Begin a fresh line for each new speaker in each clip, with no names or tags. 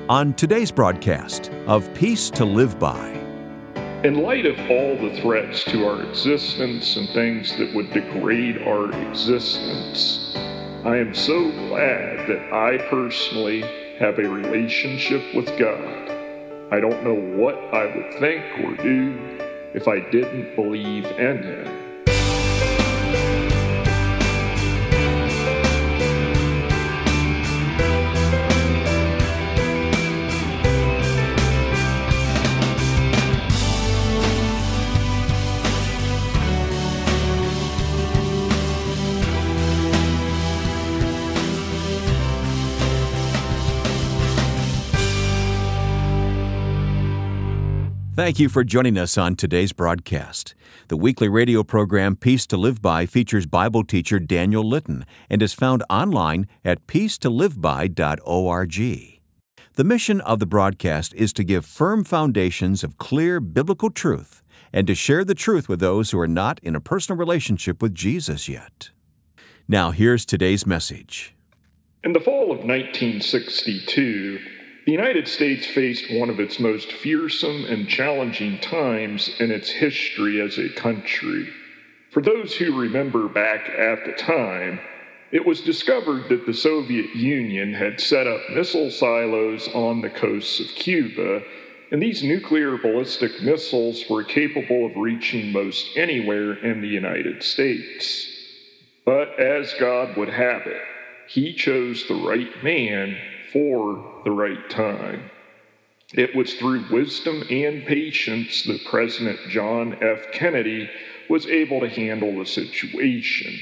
On today's broadcast of Peace to Live By.
In light of all the threats to our existence and things that would degrade our existence, I am so glad that I personally have a relationship with God. I don't know what I would think or do if I didn't believe in Him.
Thank you for joining us on today's broadcast. The weekly radio program Peace to Live By features Bible teacher Daniel Litton and is found online at peacetoliveby.org. The mission of the broadcast is to give firm foundations of clear biblical truth and to share the truth with those who are not in a personal relationship with Jesus yet. Now here's today's message.
In the fall of 1962, the United States faced one of its most fearsome and challenging times in its history as a country. For those who remember back at the time, it was discovered that the Soviet Union had set up missile silos on the coasts of Cuba, and these nuclear ballistic missiles were capable of reaching most anywhere in the United States. But as God would have it, He chose the right man for the right time. It was through wisdom and patience that President John F. Kennedy was able to handle the situation.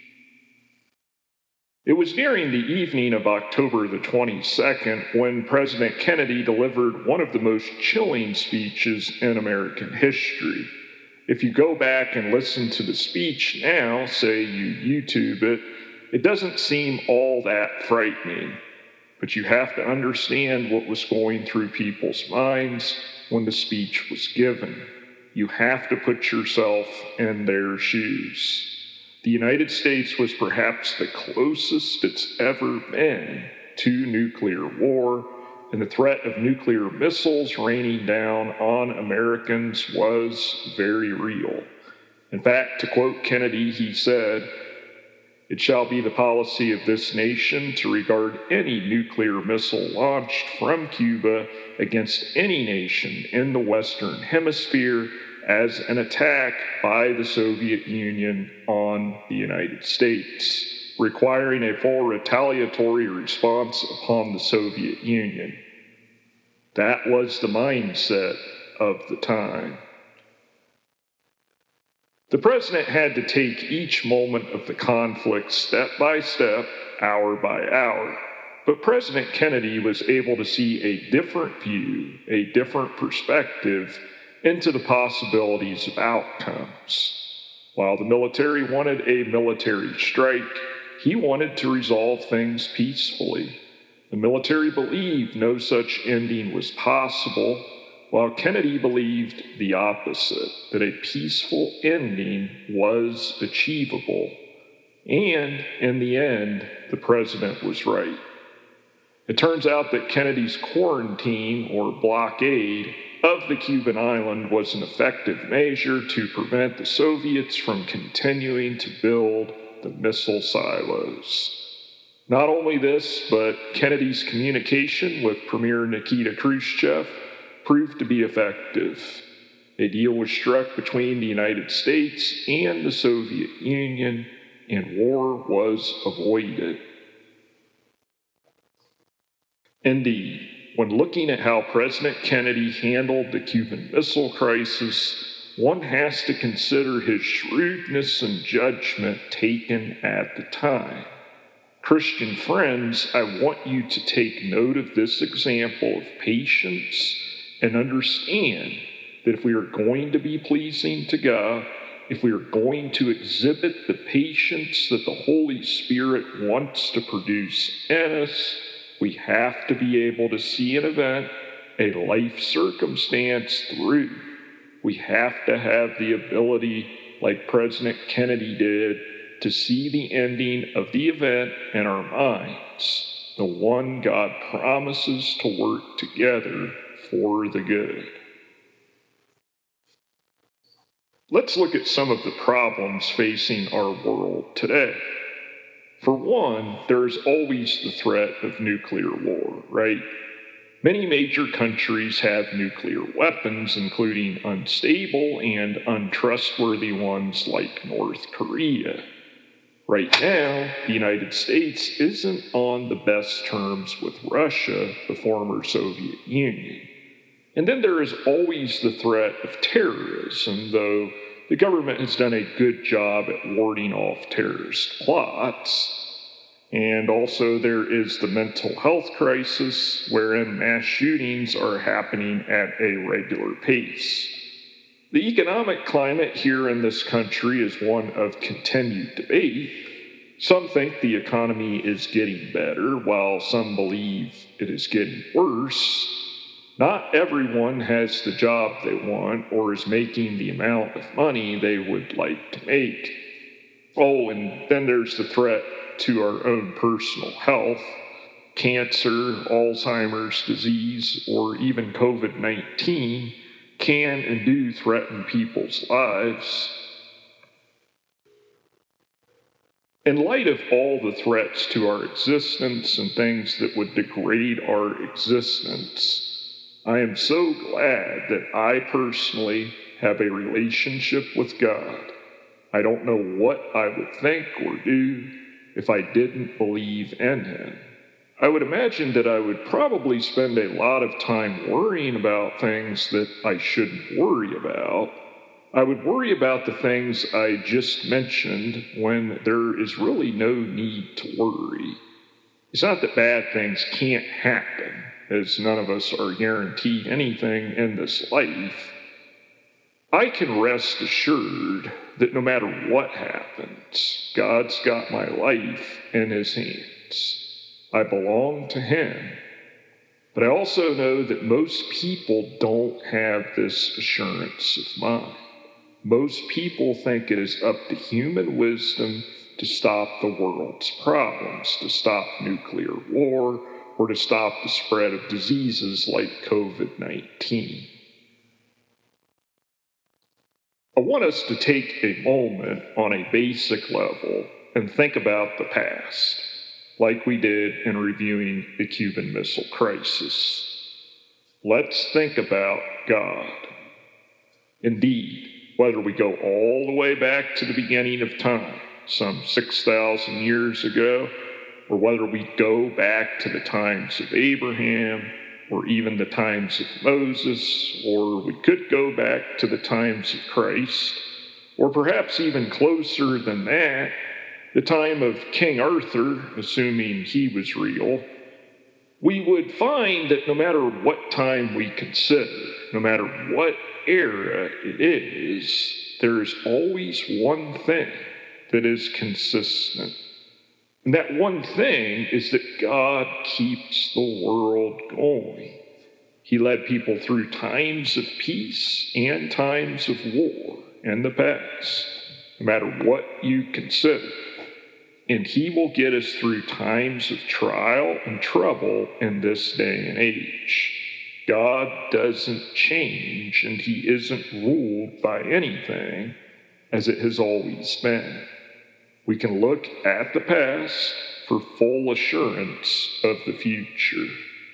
It was during the evening of October the 22nd when President Kennedy delivered one of the most chilling speeches in American history. If you go back and listen to the speech now, say you YouTube it, it doesn't seem all that frightening. But you have to understand what was going through people's minds when the speech was given. You have to put yourself in their shoes. The United States was perhaps the closest it's ever been to nuclear war, and the threat of nuclear missiles raining down on Americans was very real. In fact, to quote Kennedy, he said, "It shall be the policy of this nation to regard any nuclear missile launched from Cuba against any nation in the Western Hemisphere as an attack by the Soviet Union on the United States, requiring a full retaliatory response upon the Soviet Union." That was the mindset of the time. The president had to take each moment of the conflict step by step, hour by hour. But President Kennedy was able to see a different view, a different perspective into the possibilities of outcomes. While the military wanted a military strike, he wanted to resolve things peacefully. The military believed no such ending was possible, while Kennedy believed the opposite, that a peaceful ending was achievable. And in the end, the president was right. It turns out that Kennedy's quarantine or blockade of the Cuban island was an effective measure to prevent the Soviets from continuing to build the missile silos. Not only this, but Kennedy's communication with Premier Nikita Khrushchev proved to be effective. A deal was struck between the United States and the Soviet Union, and war was avoided. Indeed, when looking at how President Kennedy handled the Cuban Missile Crisis, one has to consider his shrewdness and judgment taken at the time. Christian friends, I want you to take note of this example of patience and understand that if we are going to be pleasing to God, if we are going to exhibit the patience that the Holy Spirit wants to produce in us, we have to be able to see an event, a life circumstance through. We have to have the ability, like President Kennedy did, to see the ending of the event in our minds. the one God promises to work together for the good. Let's look at some of the problems facing our world today. For one, there's always the threat of nuclear war, right? Many major countries have nuclear weapons, including unstable and untrustworthy ones like North Korea. Right now, the United States isn't on the best terms with Russia, the former Soviet Union. And then there is always the threat of terrorism, though the government has done a good job at warding off terrorist plots. And also there is the mental health crisis, wherein mass shootings are happening at a regular pace. The economic climate here in this country is one of continued debate. Some think the economy is getting better, while some believe it is getting worse. Not everyone has the job they want or is making the amount of money they would like to make. Oh, and then there's the threat to our own personal health. Cancer, Alzheimer's disease, or even COVID-19 can and do threaten people's lives. In light of all the threats to our existence and things that would degrade our existence, I am so glad that I personally have a relationship with God. I don't know what I would think or do if I didn't believe in Him. I would imagine that I would probably spend a lot of time worrying about things that I shouldn't worry about. I would worry about the things I just mentioned when there is really no need to worry. It's not that bad things can't happen, as none of us are guaranteed anything in this life. I can rest assured that no matter what happens, God's got my life in His hands. I belong to Him. But I also know that most people don't have this assurance of mind. Most people think it is up to human wisdom to stop the world's problems, to stop nuclear war, or to stop the spread of diseases like COVID-19. I want us to take a moment on a basic level and think about the past, like we did in reviewing the Cuban Missile Crisis. Let's think about God. Indeed, whether we go all the way back to the beginning of time, some 6,000 years ago, or whether we go back to the times of Abraham, or even the times of Moses, or we could go back to the times of Christ, or perhaps even closer than that, the time of King Arthur, assuming he was real, we would find that no matter what time we consider, no matter what era it is, there is always one thing that is consistent. And that one thing is that God keeps the world going. He led people through times of peace and times of war in the past, no matter what you consider. And He will get us through times of trial and trouble in this day and age. God doesn't change, and He isn't ruled by anything as it has always been. We can look at the past for full assurance of the future.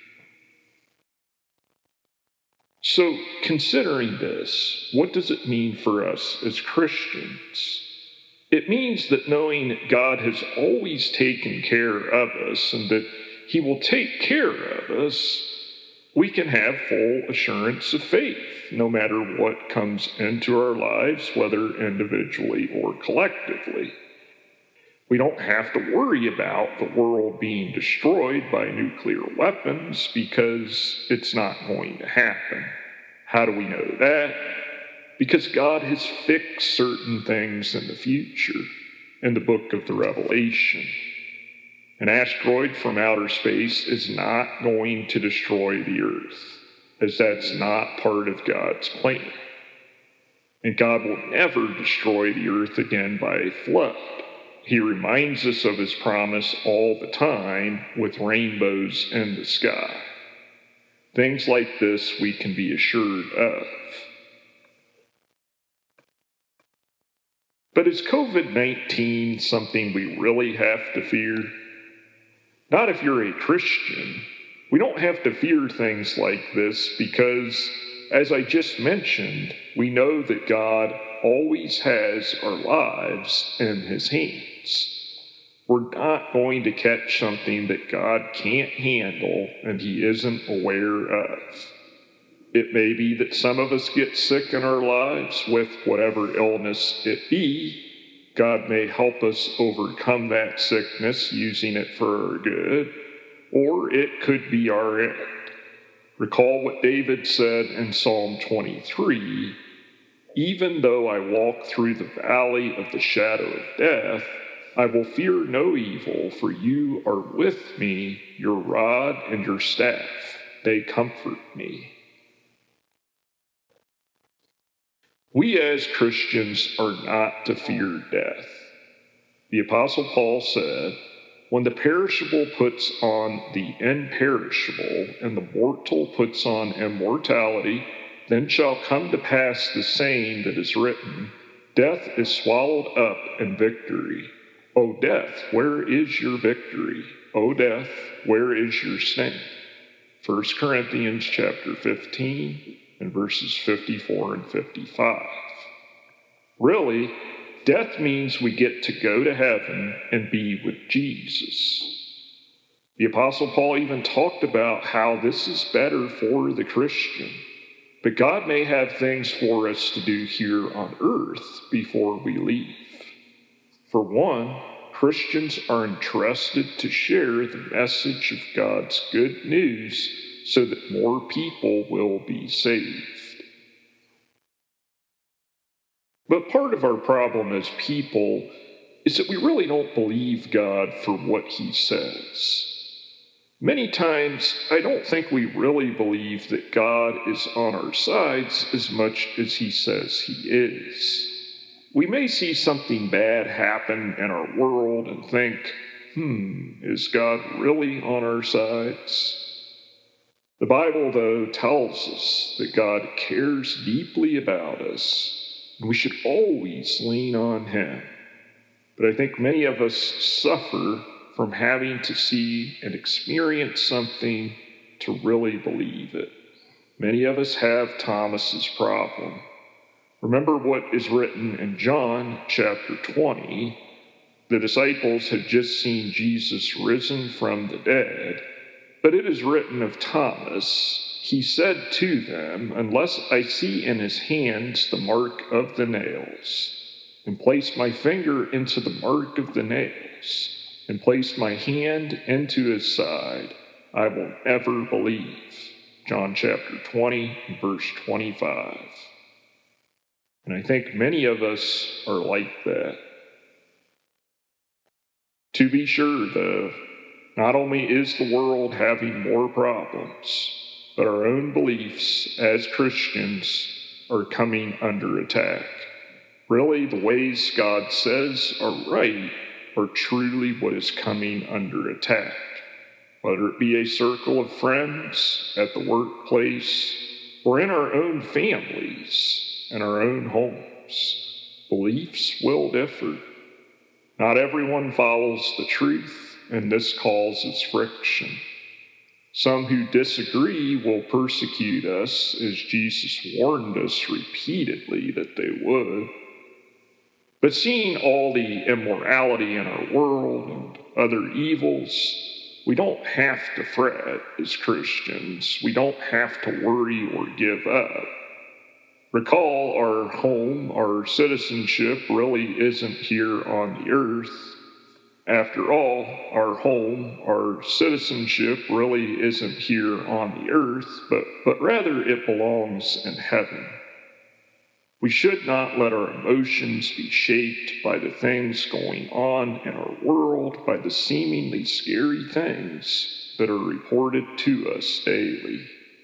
So, considering this, what does it mean for us as Christians? It means that knowing God has always taken care of us and that He will take care of us, we can have full assurance of faith, no matter what comes into our lives, whether individually or collectively. We don't have to worry about the world being destroyed by nuclear weapons because it's not going to happen. How do we know that? Because God has fixed certain things in the future in the book of the Revelation. An asteroid from outer space is not going to destroy the earth, as that's not part of God's plan. And God will never destroy the earth again by a flood. He reminds us of his promise all the time with rainbows in the sky. Things like this we can be assured of. But is COVID-19 something we really have to fear? Not if you're a Christian. We don't have to fear things like this because, as I just mentioned, we know that God always has our lives in his hands. We're not going to catch something that God can't handle and he isn't aware of. It may be that some of us get sick in our lives with whatever illness it be. God may help us overcome that sickness using it for our good, or it could be our end. Recall what David said in Psalm 23, "Even though I walk through the valley of the shadow of death, I will fear no evil, for you are with me, your rod and your staff, they comfort me." We as Christians are not to fear death. The Apostle Paul said, "When the perishable puts on the imperishable, and the mortal puts on immortality, then shall come to pass the saying that is written, death is swallowed up in victory. O death, where is your victory? O death, where is your sting?" 1 Corinthians chapter 15 and verses 54 and 55. Really, death means we get to go to heaven and be with Jesus. The Apostle Paul even talked about how this is better for the Christian. But God may have things for us to do here on earth before we leave. For one, Christians are entrusted to share the message of God's good news so that more people will be saved. But part of our problem as people is that we really don't believe God for what he says. Many times, I don't think we really believe that God is on our sides as much as he says he is. We may see something bad happen in our world and think, is God really on our sides? The Bible, though, tells us that God cares deeply about us, and we should always lean on him. But I think many of us suffer from having to see and experience something to really believe it. Many of us have Thomas's problem. Remember what is written in John chapter 20. The disciples had just seen Jesus risen from the dead, but it is written of Thomas, he said to them, "Unless I see in his hands the mark of the nails, and place my finger into the mark of the nails, and place my hand into his side, I will never believe." John chapter 20, verse 25. And I think many of us are like that. To be sure, though, not only is the world having more problems, but our own beliefs as Christians are coming under attack. Really, the ways God says are right are truly what is coming under attack. Whether it be a circle of friends, at the workplace, or in our own families, in our own homes, beliefs will differ. Not everyone follows the truth, and this causes friction. Some who disagree will persecute us, as Jesus warned us repeatedly that they would. But seeing all the immorality in our world and other evils, we don't have to fret as Christians. We don't have to worry or give up. Recall, our home, our citizenship really isn't here on the earth. After all, our home, our citizenship really isn't here on the earth, but rather it belongs in heaven. We should not let our emotions be shaped by the things going on in our world, by the seemingly scary things that are reported to us daily.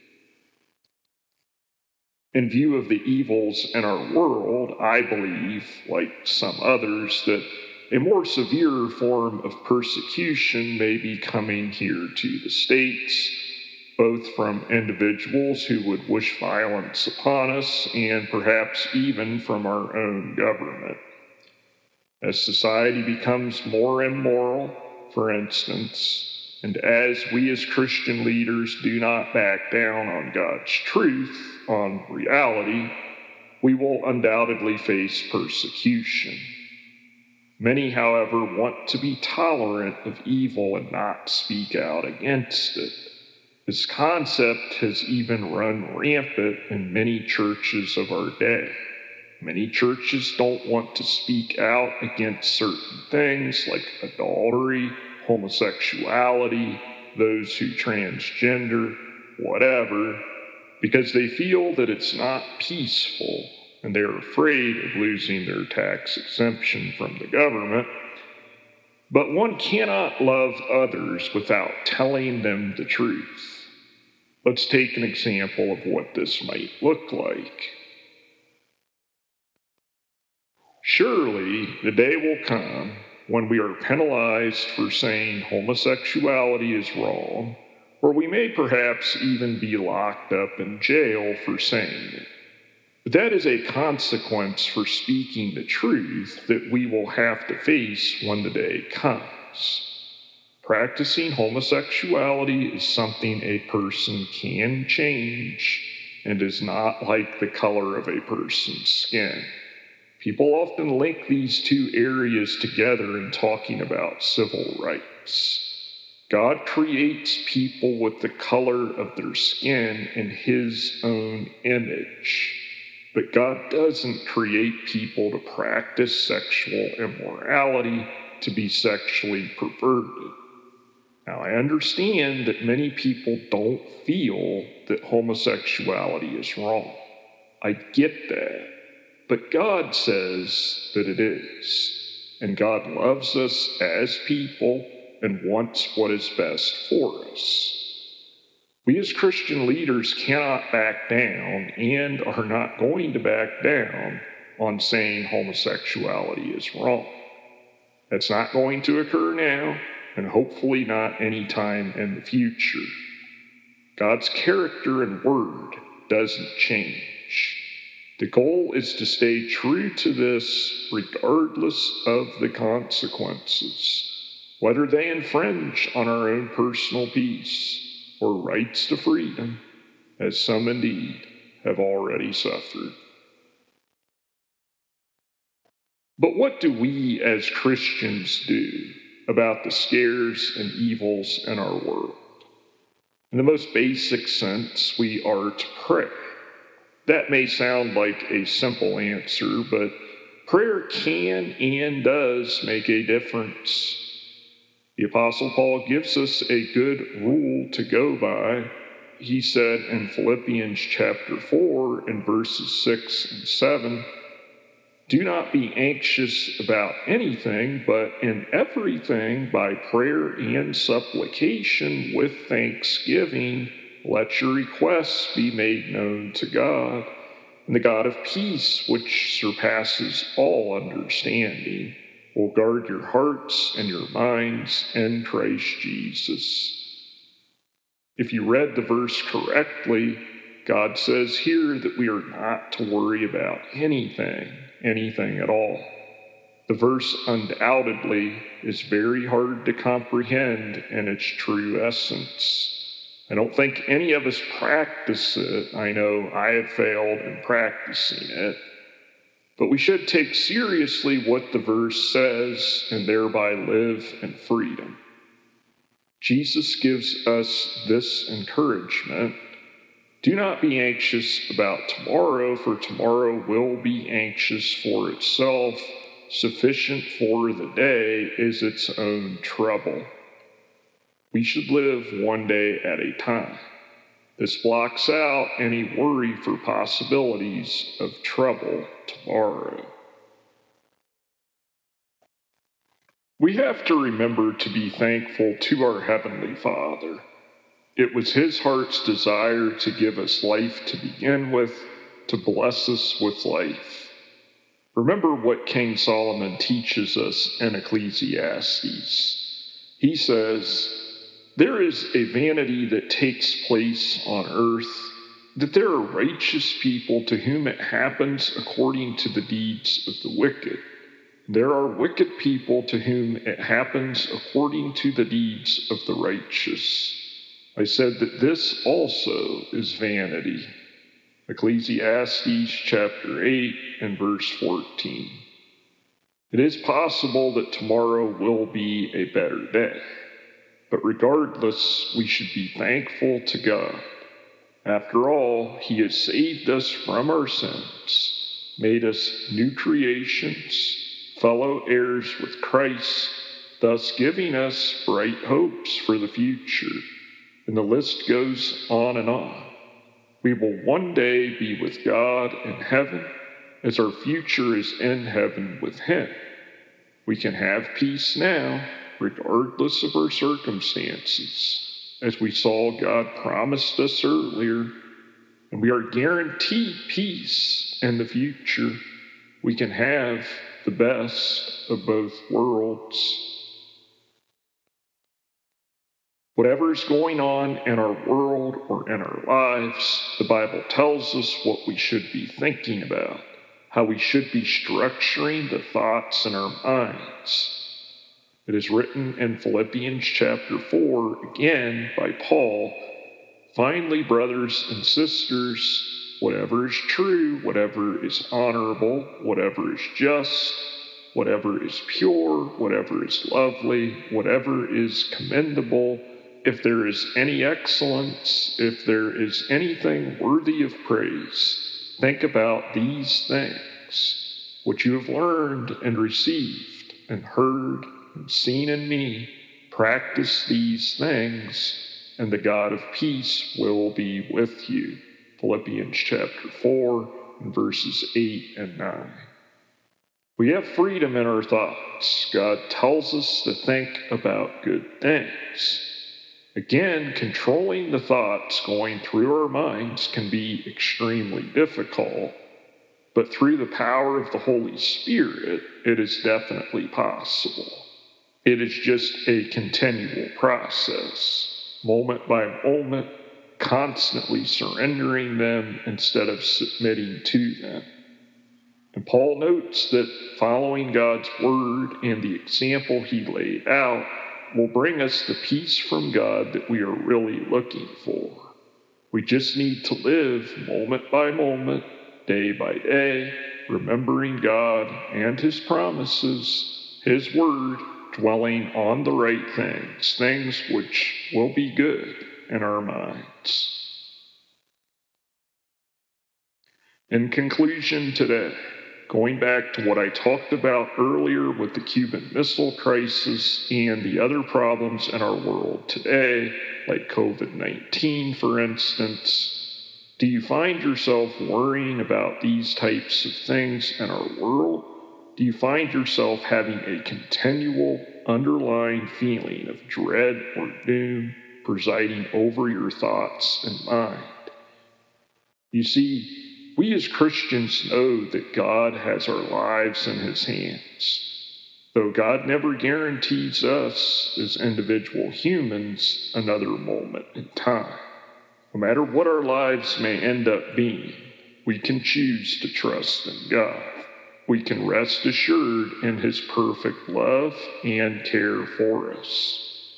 In view of the evils in our world, I believe, like some others, that A more severe form of persecution may be coming here to the States, both from individuals who would wish violence upon us and perhaps even from our own government. As society becomes more immoral, for instance, and as we as Christian leaders do not back down on God's truth, on reality, we will undoubtedly face persecution. Many, however, want to be tolerant of evil and not speak out against it. This concept has even run rampant in many churches of our day. Many churches don't want to speak out against certain things like adultery, homosexuality, those who transgender, whatever, because they feel that it's not peaceful and they're afraid of losing their tax exemption from the government. But one cannot love others without telling them the truth. Let's take an example of what this might look like. Surely the day will come when we are penalized for saying homosexuality is wrong, or we may perhaps even be locked up in jail for saying it. But that is a consequence for speaking the truth that we will have to face when the day comes. Practicing homosexuality is something a person can change and is not like the color of a person's skin. People often link these two areas together in talking about civil rights. God creates people with the color of their skin in His own image. But God doesn't create people to practice sexual immorality, to be sexually perverted. Now, I understand that many people don't feel that homosexuality is wrong. I get that. But God says that it is, and God loves us as people and wants what is best for us. We as Christian leaders cannot back down and are not going to back down on saying homosexuality is wrong. That's not going to occur now, and hopefully not any time in the future. God's character and word doesn't change. The goal is to stay true to this regardless of the consequences, whether they infringe on our own personal peace or rights to freedom, as some indeed have already suffered. But what do we as Christians do about the scares and evils in our world? In the most basic sense, we are to pray. That may sound like a simple answer, but prayer can and does make a difference. The Apostle Paul gives us a good rule to go by. He said in Philippians chapter 4 and verses 6 and 7, "Do not be anxious about anything, but in everything by prayer and supplication with thanksgiving, let your requests be made known to God, and the God of peace, which surpasses all understanding, will guard your hearts and your minds in Christ Jesus." If you read the verse correctly, God says here that we are not to worry about anything at all. The verse undoubtedly is very hard to comprehend in its true essence. I don't think any of us practice it. I know I have failed in practicing it. But we should take seriously what the verse says and thereby live in freedom. Jesus gives us this encouragement: "Do not be anxious about tomorrow, for tomorrow will be anxious for itself. Sufficient for the day is its own trouble." We should live one day at a time. This blocks out any worry for possibilities of trouble tomorrow. We have to remember to be thankful to our Heavenly Father. It was His heart's desire to give us life to begin with, to bless us with life. Remember what King Solomon teaches us in Ecclesiastes. He says, "There is a vanity that takes place on earth, that there are righteous people to whom it happens according to the deeds of the wicked. There are wicked people to whom it happens according to the deeds of the righteous. I said that this also is vanity." Ecclesiastes chapter 8 and verse 14. It is possible that tomorrow will be a better day, but regardless, we should be thankful to God. After all, He has saved us from our sins, made us new creations, fellow heirs with Christ, thus giving us bright hopes for the future. And the list goes on and on. We will one day be with God in heaven, as our future is in heaven with Him. We can have peace now, regardless of our circumstances, as we saw God promised us earlier, and we are guaranteed peace in the future. We can have the best of both worlds. Whatever is going on in our world or in our lives, the Bible tells us what we should be thinking about, how we should be structuring the thoughts in our minds. It is written in Philippians chapter 4, again by Paul, "Finally, brothers and sisters, whatever is true, whatever is honorable, whatever is just, whatever is pure, whatever is lovely, whatever is commendable, if there is any excellence, if there is anything worthy of praise, think about these things. What you have learned and received and heard and seen in me, practice these things, and the God of peace will be with you." Philippians chapter 4 and verses 8 and 9. We have freedom in our thoughts. God tells us to think about good things. Again, controlling the thoughts going through our minds can be extremely difficult, but through the power of the Holy Spirit, it is definitely possible. It is just a continual process, moment by moment, constantly surrendering them instead of submitting to them. And Paul notes that following God's word and the example He laid out will bring us the peace from God that we are really looking for. We just need to live moment by moment, day by day, remembering God and His promises, His word, dwelling on the right things, things which will be good in our minds. In conclusion today, going back to what I talked about earlier with the Cuban Missile Crisis and the other problems in our world today, like COVID-19, for instance, do you find yourself worrying about these types of things in our world? Do you find yourself having a continual underlying feeling of dread or doom presiding over your thoughts and mind? You see, we as Christians know that God has our lives in His hands. Though God never guarantees us as individual humans another moment in time. No matter what our lives may end up being, we can choose to trust in God. We can rest assured in His perfect love and care for us.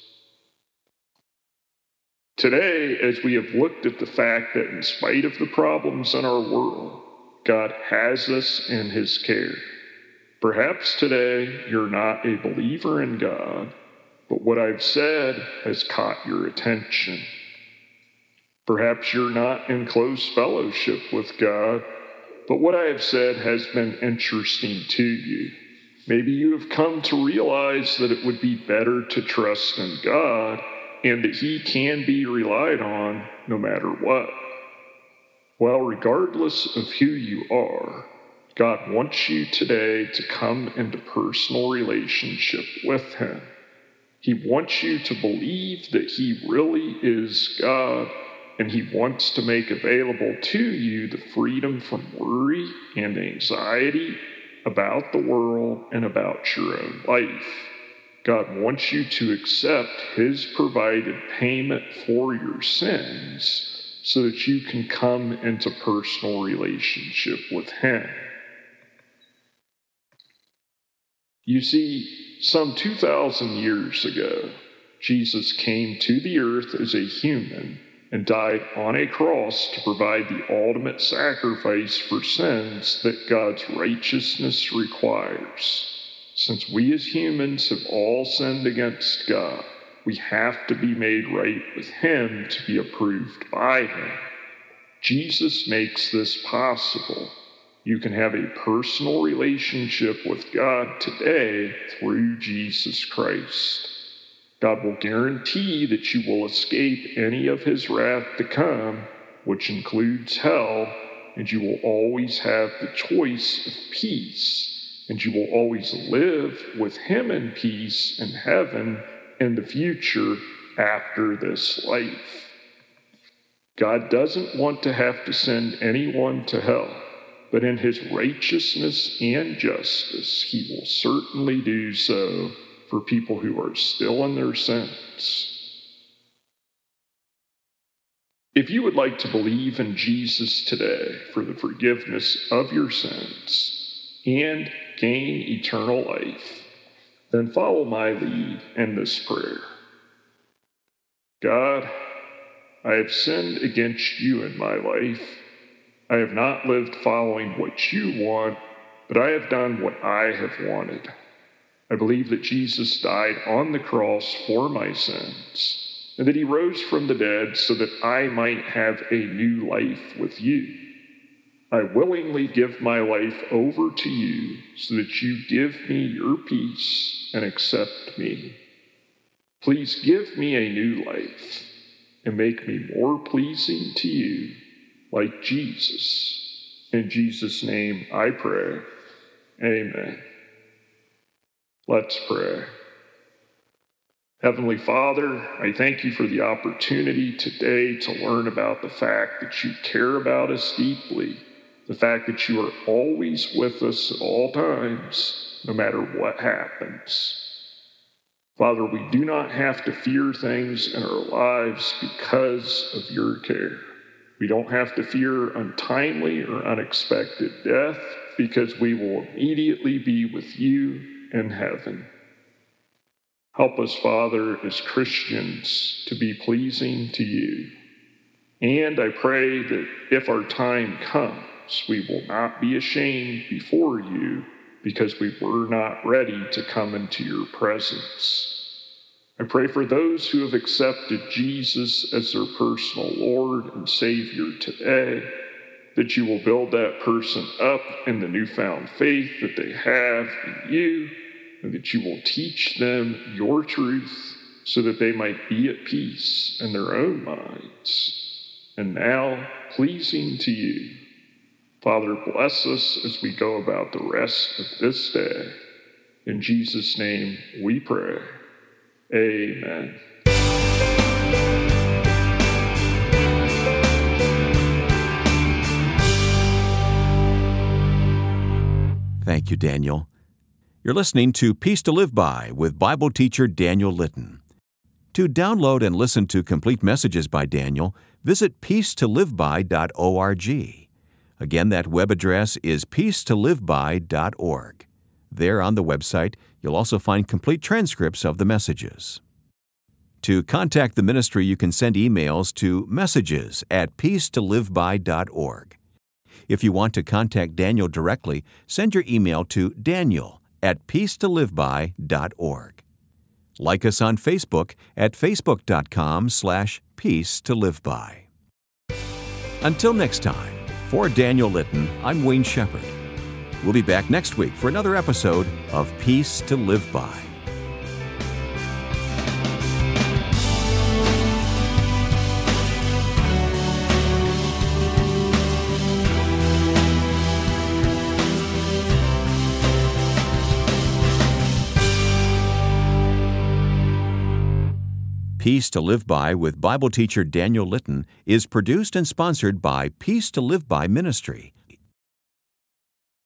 Today, as we have looked at the fact that in spite of the problems in our world, God has us in His care. Perhaps today you're not a believer in God, but what I've said has caught your attention. Perhaps you're not in close fellowship with God, but what I have said has been interesting to you. Maybe you have come to realize that it would be better to trust in God and that He can be relied on no matter what. Well, regardless of who you are, God wants you today to come into personal relationship with Him. He wants you to believe that He really is God, and He wants to make available to you the freedom from worry and anxiety about the world and about your own life. God wants you to accept His provided payment for your sins so that you can come into personal relationship with Him. You see, some 2,000 years ago, Jesus came to the earth as a human and died on a cross to provide the ultimate sacrifice for sins that God's righteousness requires. Since we as humans have all sinned against God, we have to be made right with Him to be approved by Him. Jesus makes this possible. You can have a personal relationship with God today through Jesus Christ. God will guarantee that you will escape any of His wrath to come, which includes hell, and you will always have the choice of peace, and you will always live with Him in peace in heaven in the future after this life. God doesn't want to have to send anyone to hell, but in His righteousness and justice, He will certainly do so for people who are still in their sins. If you would like to believe in Jesus today for the forgiveness of your sins and gain eternal life, then follow my lead in this prayer. God, I have sinned against you in my life. I have not lived following what you want, but I have done what I have wanted. I believe that Jesus died on the cross for my sins, and that He rose from the dead so that I might have a new life with you. I willingly give my life over to you so that you give me your peace and accept me. Please give me a new life and make me more pleasing to you, like Jesus. In Jesus' name I pray. Amen. Let's pray. Heavenly Father, I thank you for the opportunity today to learn about the fact that you care about us deeply, the fact that you are always with us at all times, no matter what happens. Father, we do not have to fear things in our lives because of your care. We don't have to fear untimely or unexpected death because we will immediately be with you in heaven. Help us, Father, as Christians to be pleasing to you. And I pray that if our time comes, we will not be ashamed before you because we were not ready to come into your presence. I pray for those who have accepted Jesus as their personal Lord and Savior today, that you will build that person up in the newfound faith that they have in you, and that you will teach them your truth so that they might be at peace in their own minds, and now pleasing to you. Father, bless us as we go about the rest of this day. In Jesus' name we pray. Amen.
Thank you, Daniel. You're listening to Peace to Live By with Bible teacher Daniel Litton. To download and listen to complete messages by Daniel, visit peacetoliveby.org. Again, that web address is peacetoliveby.org. There on the website, you'll also find complete transcripts of the messages. To contact the ministry, you can send emails to messages@peacetoliveby.org. If you want to contact Daniel directly, send your email to daniel@peacetoliveby.org. Like us on Facebook at facebook.com/peacetoliveby. Until next time, for Daniel Litton, I'm Wayne Shepherd. We'll be back next week for another episode of Peace to Live By. Peace to Live By with Bible teacher Daniel Litton is produced and sponsored by Peace to Live By Ministry